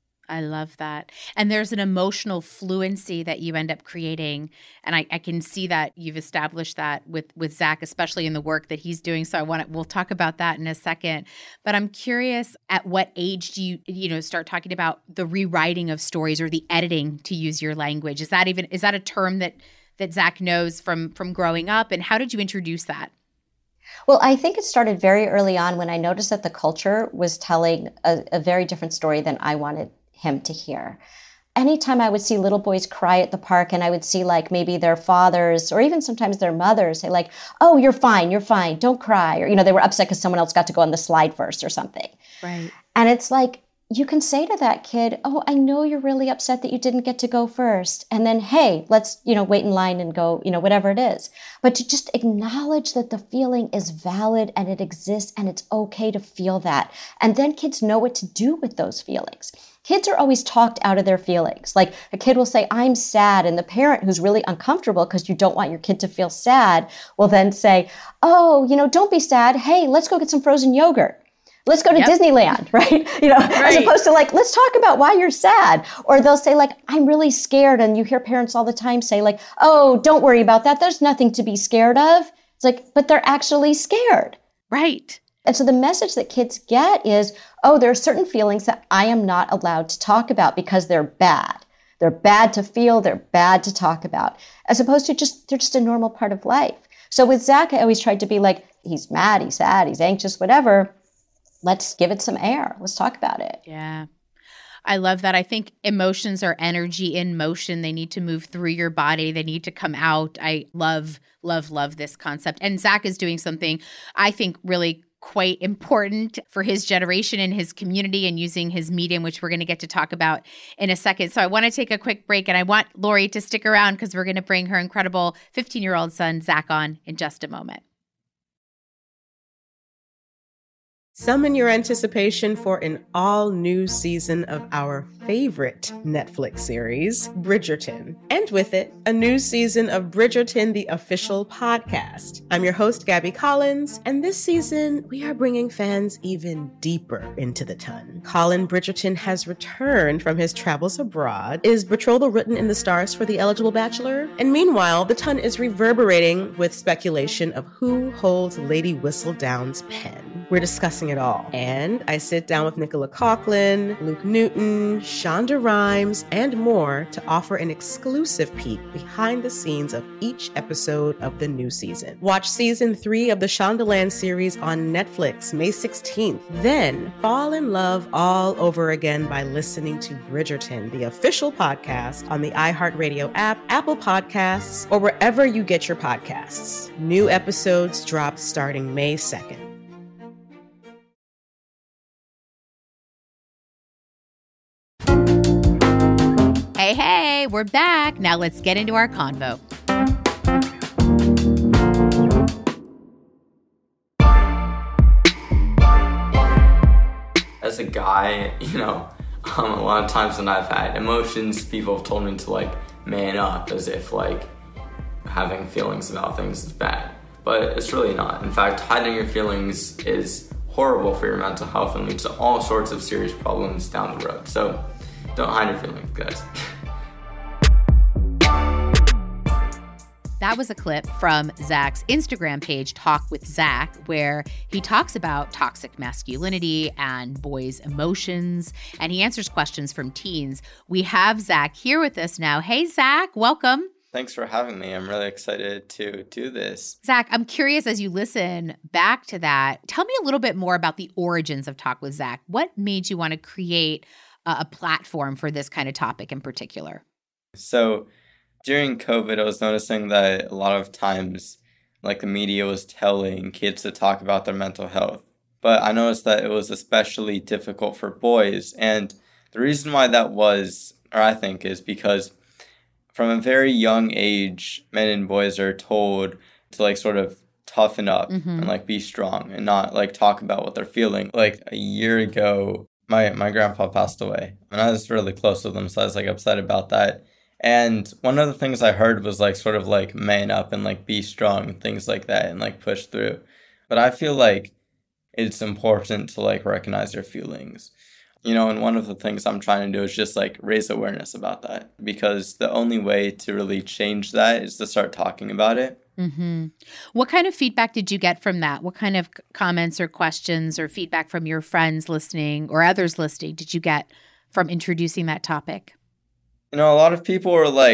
I love that. And there's an emotional fluency that you end up creating. And I, I can see that you've established that with, with Zach, especially in the work that he's doing. So I want to, we'll talk about that in a second. But I'm curious, at what age do you, you know, start talking about the rewriting of stories or the editing, to use your language? Is that even, is that a term that, that Zach knows from from growing up? And how did you introduce that? Well, I think it started very early on when I noticed that the culture was telling a, a very different story than I wanted him to hear. Anytime I would see little boys cry at the park, and I would see like maybe their fathers or even sometimes their mothers say like, oh, you're fine, you're fine, don't cry. Or, you know, they were upset because someone else got to go on the slide first or something. Right. And it's like, you can say to that kid, oh, I know you're really upset that you didn't get to go first. And then, hey, let's, you know, wait in line and go, you know, whatever it is. But to just acknowledge that the feeling is valid and it exists and it's okay to feel that. And then kids know what to do with those feelings. Kids are always talked out of their feelings. Like a kid will say, I'm sad. And the parent who's really uncomfortable because you don't want your kid to feel sad will then say, oh, you know, don't be sad. Hey, let's go get some frozen yogurt. Let's go to yep. Disneyland, right? You know, right. As opposed to like, let's talk about why you're sad. Or they'll say like, I'm really scared. And you hear parents all the time say like, oh, don't worry about that. There's nothing to be scared of. It's like, but they're actually scared. Right. And so the message that kids get is, oh, there are certain feelings that I am not allowed to talk about because they're bad. They're bad to feel. They're bad to talk about. As opposed to just, they're just a normal part of life. So with Zach, I always tried to be like, he's mad, he's sad, he's anxious, whatever. Let's give it some air. Let's talk about it. Yeah. I love that. I think emotions are energy in motion. They need to move through your body. They need to come out. I love, love, love this concept. And Zach is doing something I think really quite important for his generation and his community and using his medium, which we're going to get to talk about in a second. So I want to take a quick break and I want Lori to stick around because we're going to bring her incredible fifteen-year-old son, Zach, on in just a moment. Summon your anticipation for an all-new season of our favorite Netflix series, Bridgerton. And with it, a new season of Bridgerton, the official podcast. I'm your host, Gabby Collins, and this season, we are bringing fans even deeper into the ton. Colin Bridgerton has returned from his travels abroad. Is betrothal written in the stars for the eligible bachelor? And meanwhile, the ton is reverberating with speculation of who holds Lady Whistledown's pen. We're discussing it all. And I sit down with Nicola Coughlan, Luke Newton, Shonda Rhimes, and more to offer an exclusive peek behind the scenes of each episode of the new season. Watch season three of the Shondaland series on Netflix May sixteenth. Then fall in love all over again by listening to Bridgerton, the official podcast on the iHeartRadio app, Apple Podcasts, or wherever you get your podcasts. New episodes drop starting May second. Hey, hey, we're back. Now let's get into our convo. As a guy, you know, um, a lot of times when I've had emotions, people have told me to like man up as if like having feelings about things is bad. But it's really not. In fact, hiding your feelings is horrible for your mental health and leads to all sorts of serious problems down the road. So don't hide your feelings, guys. That was a clip from Zach's Instagram page, Talk with Zach, where he talks about toxic masculinity and boys' emotions, and he answers questions from teens. We have Zach here with us now. Hey, Zach, welcome. Thanks for having me. I'm really excited to do this. Zach, I'm curious as you listen back to that, tell me a little bit more about the origins of Talk with Zach. What made you want to create a, a platform for this kind of topic in particular? So during COVID, I was noticing that a lot of times, like the media was telling kids to talk about their mental health. But I noticed that it was especially difficult for boys. And the reason why that was, or I think, is because from a very young age, men and boys are told to like sort of toughen up mm-hmm. and like be strong and not like talk about what they're feeling. Like a year ago, my, my grandpa passed away and I was really close with him. So I was like upset about that. And one of the things I heard was like sort of like man up and like be strong and things like that and like push through. But I feel like it's important to like recognize your feelings. You know, and one of the things I'm trying to do is just like raise awareness about that, because the only way to really change that is to start talking about it. Mm-hmm. What kind of feedback did you get from that? What kind of comments or questions or feedback from your friends listening or others listening did you get from introducing that topic? You know, a lot of people were like,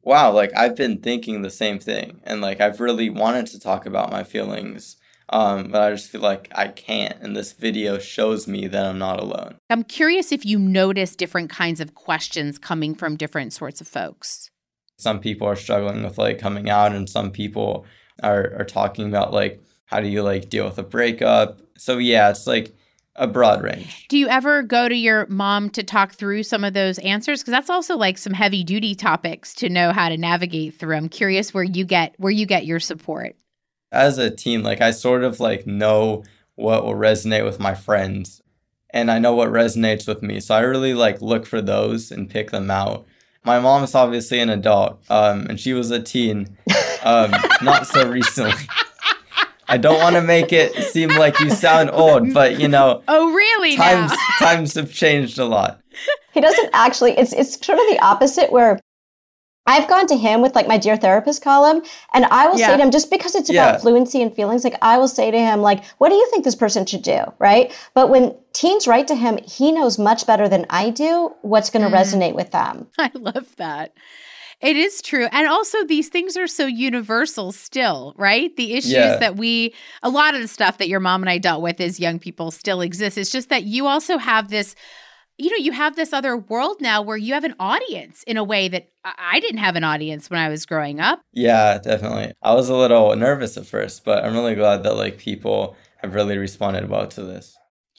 wow, like I've been thinking the same thing. And like I've really wanted to talk about my feelings. Um, but I just feel like I can't. And this video shows me that I'm not alone. I'm curious if you notice different kinds of questions coming from different sorts of folks. Some people are struggling with like coming out, and some people are, are talking about like, how do you like deal with a breakup? So yeah, it's like a broad range. Do you ever go to your mom to talk through some of those answers? Because that's also like some heavy duty topics to know how to navigate through. I'm curious where you get where you get your support. As a teen, like I sort of like know what will resonate with my friends, and I know what resonates with me. So I really like look for those and pick them out. My mom is obviously an adult, um, and she was a teen, um, not so recently. I don't want to make it seem like you sound old, but you know. Oh, really? Times now? times have changed a lot. He doesn't actually. It's it's sort of the opposite, where I've gone to him with like my Dear Therapist column, and I will yeah. say to him, just because it's about yeah. fluency and feelings, like I will say to him, like, what do you think this person should do, right? But when teens write to him, he knows much better than I do what's going to mm. resonate with them. I love that. It is true. And also these things are so universal still, right? The issues yeah. that we, a lot of the stuff that your mom and I dealt with as young people still exists. It's just that you also have this, you know, you have this other world now where you have an audience in a way that I didn't have an audience when I was growing up. Yeah, definitely. I was a little nervous at first, but I'm really glad that like people have really responded well to this.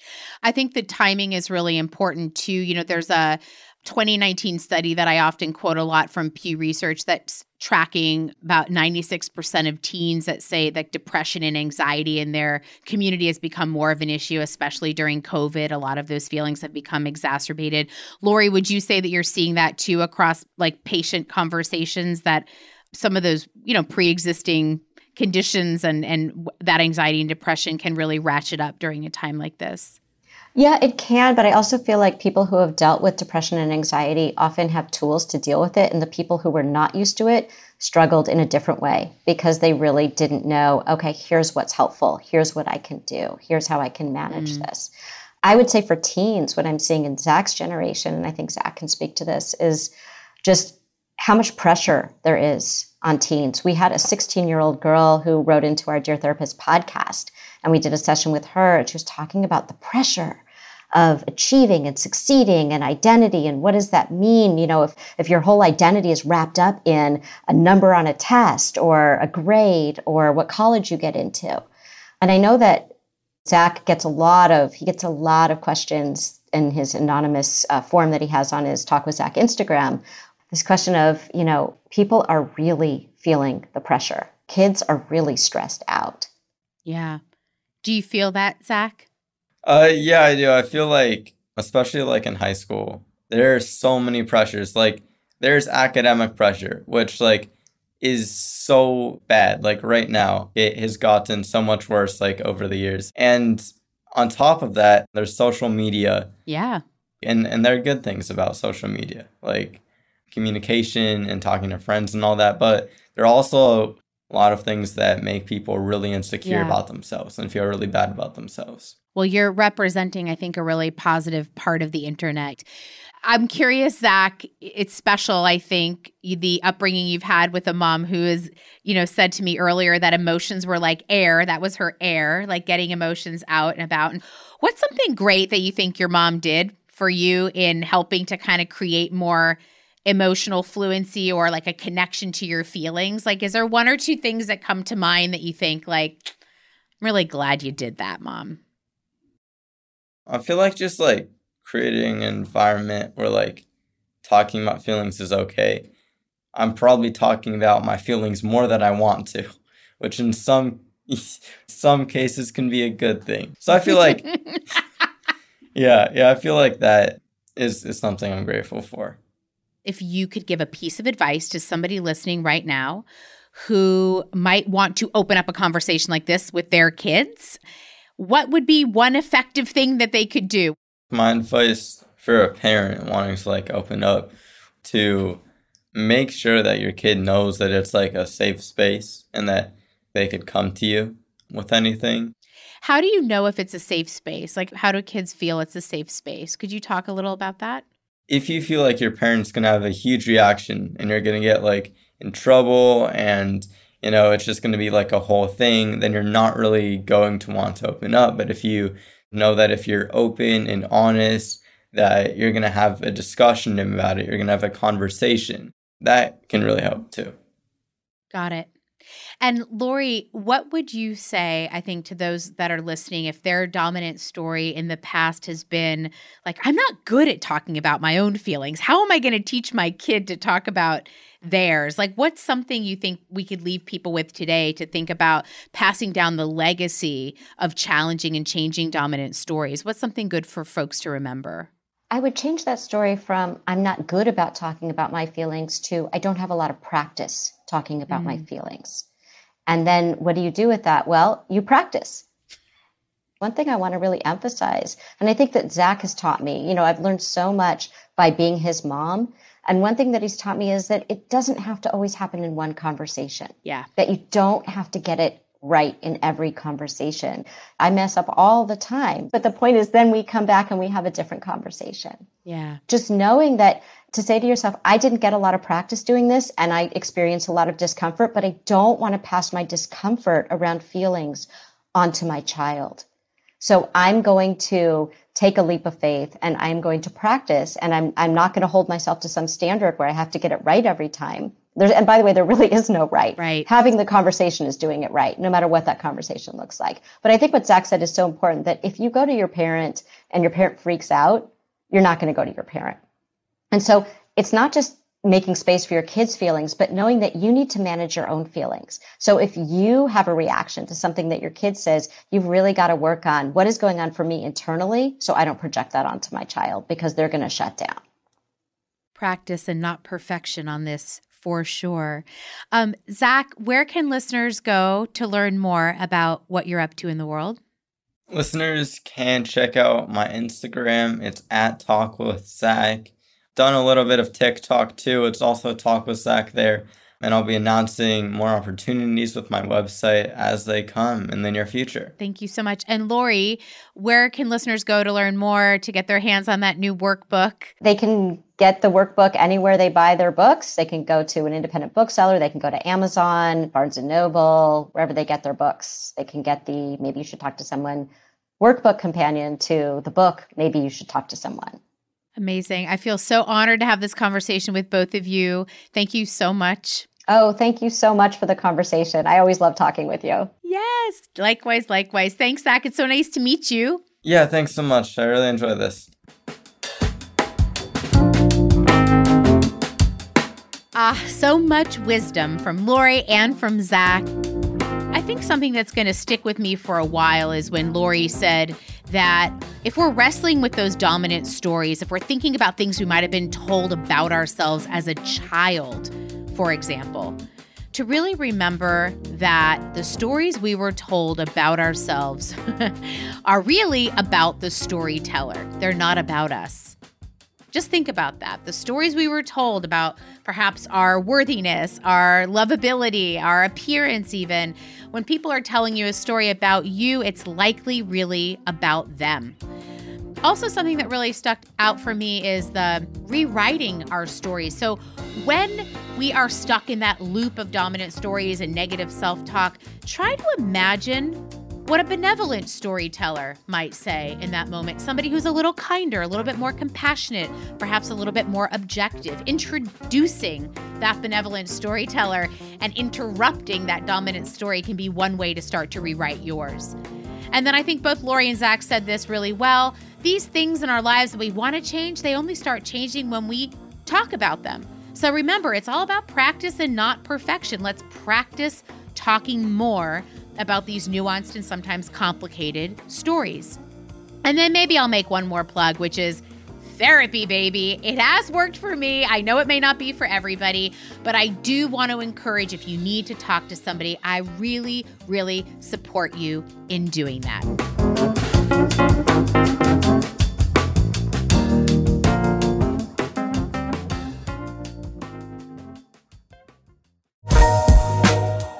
I think the timing is really important too. You know, there's a twenty nineteen study that I often quote a lot from Pew Research that's tracking about ninety-six percent of teens that say that depression and anxiety in their community has become more of an issue, especially during COVID. A lot of those feelings have become exacerbated. Lori, would you say that you're seeing that too across like patient conversations, that some of those, you know, pre-existing conditions and, and that anxiety and depression can really ratchet up during a time like this? Yeah, it can, but I also feel like people who have dealt with depression and anxiety often have tools to deal with it, and the people who were not used to it struggled in a different way because they really didn't know, okay, here's what's helpful, here's what I can do, here's how I can manage mm. this. I would say for teens, what I'm seeing in Zach's generation, and I think Zach can speak to this, is just how much pressure there is on teens. We had a sixteen-year-old girl who wrote into our Dear Therapist podcast, and we did a session with her, and she was talking about the pressure of achieving and succeeding and identity, and what does that mean? You know, if, if your whole identity is wrapped up in a number on a test or a grade or what college you get into. And I know that Zach gets a lot of, he gets a lot of questions in his anonymous uh, form that he has on his Talk with Zach Instagram. This question of, you know, people are really feeling the pressure. Kids are really stressed out. Yeah. Do you feel that, Zach? Uh, yeah, I do. I feel like, especially like in high school, there are so many pressures. Like there's academic pressure, which like is so bad. Like right now, it has gotten so much worse like over the years. And on top of that, there's social media. Yeah. And, and there are good things about social media, like communication and talking to friends and all that. But there are also a lot of things that make people really insecure yeah. about themselves and feel really bad about themselves. Well, you're representing, I think, a really positive part of the internet. I'm curious, Zach, it's special, I think, the upbringing you've had with a mom who is, you know, said to me earlier that emotions were like air. That was her air, like getting emotions out and about. And what's something great that you think your mom did for you in helping to kind of create more emotional fluency or like a connection to your feelings? Like, is there one or two things that come to mind that you think like, I'm really glad you did that, Mom? I feel like just like creating an environment where like talking about feelings is okay. I'm probably talking about my feelings more than I want to, which in some some cases can be a good thing. So I feel like, yeah, yeah, I feel like that is, is something I'm grateful for. If you could give a piece of advice to somebody listening right now who might want to open up a conversation like this with their kids, what would be one effective thing that they could do? My advice for a parent wanting to like open up, to make sure that your kid knows that it's like a safe space and that they could come to you with anything. How do you know if it's a safe space? Like, how do kids feel it's a safe space? Could you talk a little about that? if you feel like your parent's going to have a huge reaction and you're going to get like in trouble and, you know, it's just going to be like a whole thing, then you're not really going to want to open up. But if you know that if you're open and honest, that you're going to have a discussion about it, you're going to have a conversation, that can really help too. Got it. And Lori, what would you say, I think, to those that are listening, if their dominant story in the past has been like, I'm not good at talking about my own feelings. How am I going to teach my kid to talk about theirs? Like, what's something you think we could leave people with today to think about passing down the legacy of challenging and changing dominant stories? What's something good for folks to remember? I would change that story from I'm not good about talking about my feelings to I don't have a lot of practice talking about mm. my feelings. And then what do you do with that? Well, you practice. One thing I want to really emphasize, and I think that Zach has taught me, you know, I've learned so much by being his mom. And one thing that he's taught me is that it doesn't have to always happen in one conversation. Yeah. That you don't have to get it right in every conversation. I mess up all the time. But the point is then we come back and we have a different conversation. Yeah. Just knowing that to say to yourself, I didn't get a lot of practice doing this and I experienced a lot of discomfort, but I don't want to pass my discomfort around feelings onto my child. So I'm going to take a leap of faith and I'm going to practice, and I'm I'm not going to hold myself to some standard where I have to get it right every time. There's, and by the way, there really is no right. Right. Having the conversation is doing it right, no matter what that conversation looks like. But I think what Zach said is so important, that if you go to your parent and your parent freaks out, you're not going to go to your parent. And so it's not just making space for your kids' feelings, but knowing that you need to manage your own feelings. So if you have a reaction to something that your kid says, you've really got to work on what is going on for me internally so I don't project that onto my child, because they're going to shut down. Practice and not perfection on this, for sure. Um, Zach, where can listeners go to learn more about what you're up to in the world? Listeners can check out my Instagram. It's at Talk with Zach. Done a little bit of TikTok too. It's also Talk with Zach there. And I'll be announcing more opportunities with my website as they come in the near future. Thank you so much. And Lori, where can listeners go to learn more, to get their hands on that new workbook? They can get the workbook anywhere they buy their books. They can go to an independent bookseller. They can go to Amazon, Barnes and Noble, wherever they get their books. They can get the Maybe You Should Talk to Someone workbook companion to the book Maybe You Should Talk to Someone. Amazing. I feel so honored to have this conversation with both of you. Thank you so much. Oh, thank you so much for the conversation. I always love talking with you. Yes. Likewise, likewise. Thanks, Zach. It's so nice to meet you. Yeah, thanks so much. I really enjoyed this. Ah, so much wisdom from Lori and from Zach. I think something that's going to stick with me for a while is when Lori said that if we're wrestling with those dominant stories, if we're thinking about things we might have been told about ourselves as a child, for example, to really remember that the stories we were told about ourselves are really about the storyteller. They're not about us. Just think about that. The stories we were told about perhaps our worthiness, our lovability, our appearance even. When people are telling you a story about you, it's likely really about them. Also, something that really stuck out for me is the rewriting our stories. So when we are stuck in that loop of dominant stories and negative self-talk, try to imagine what a benevolent storyteller might say in that moment. Somebody who's a little kinder, a little bit more compassionate, perhaps a little bit more objective. Introducing that benevolent storyteller and interrupting that dominant story can be one way to start to rewrite yours. And then I think both Lori and Zach said this really well. These things in our lives that we want to change, they only start changing when we talk about them. So remember, it's all about practice and not perfection. Let's practice talking more about these nuanced and sometimes complicated stories. And then maybe I'll make one more plug, which is therapy, baby. It has worked for me. I know it may not be for everybody, but I do want to encourage, if you need to talk to somebody, I really, really support you in doing that.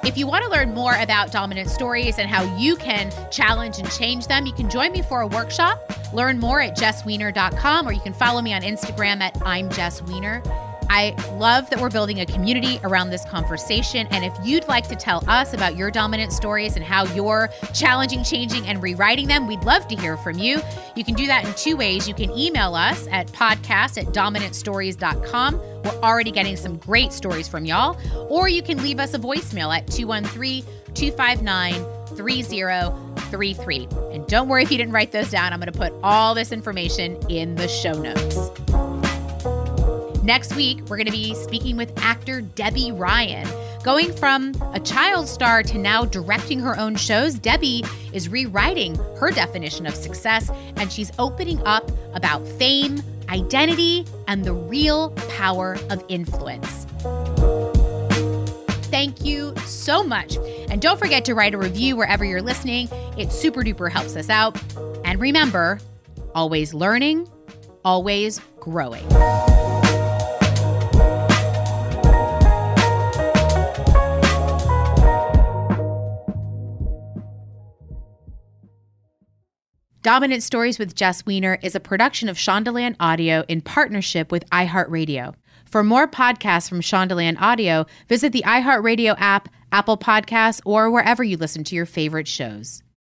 If you want to learn more about dominant stories and how you can challenge and change them, you can join me for a workshop. Learn more at jess wiener dot com, or you can follow me on Instagram at I'm Jess Wiener. I love that we're building a community around this conversation. And if you'd like to tell us about your dominant stories and how you're challenging, changing, and rewriting them, we'd love to hear from you. You can do that in two ways. You can email us at podcast at dominant stories dot com. We're already getting some great stories from y'all. Or you can leave us a voicemail at two one three, two five nine, three zero three three. And don't worry if you didn't write those down. I'm going to put all this information in the show notes. Next week, we're going to be speaking with actor Debby Ryan. Going from a child star to now directing her own shows, Debby is rewriting her definition of success, and she's opening up about fame, identity, and the real power of influence. Thank you so much. And don't forget to write a review wherever you're listening. It super duper helps us out. And remember, always learning, always growing. Dominant Stories with Jess Wiener is a production of Shondaland Audio in partnership with iHeartRadio. For more podcasts from Shondaland Audio, visit the iHeartRadio app, Apple Podcasts, or wherever you listen to your favorite shows.